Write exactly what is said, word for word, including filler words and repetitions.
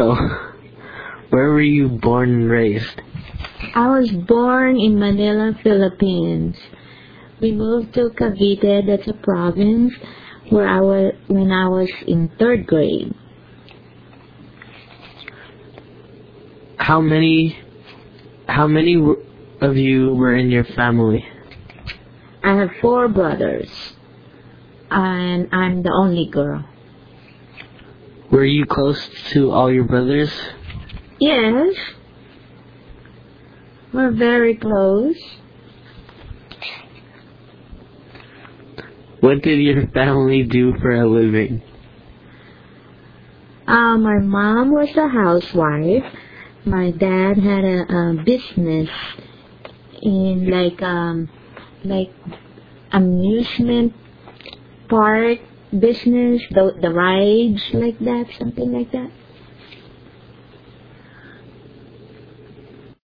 So, where were you born and raised? I was born in Manila, Philippines. We moved to Cavite, that's a province, where I was when I was in third grade. How many, how many w- of you were in your family? I have four brothers, and I'm the only girl. Were you close to all your brothers? Yes, we're very close. What did your family do for a living? Uh, my mom was a housewife. My dad had a, a business in like um like amusement park business, the the rides like that, something like that.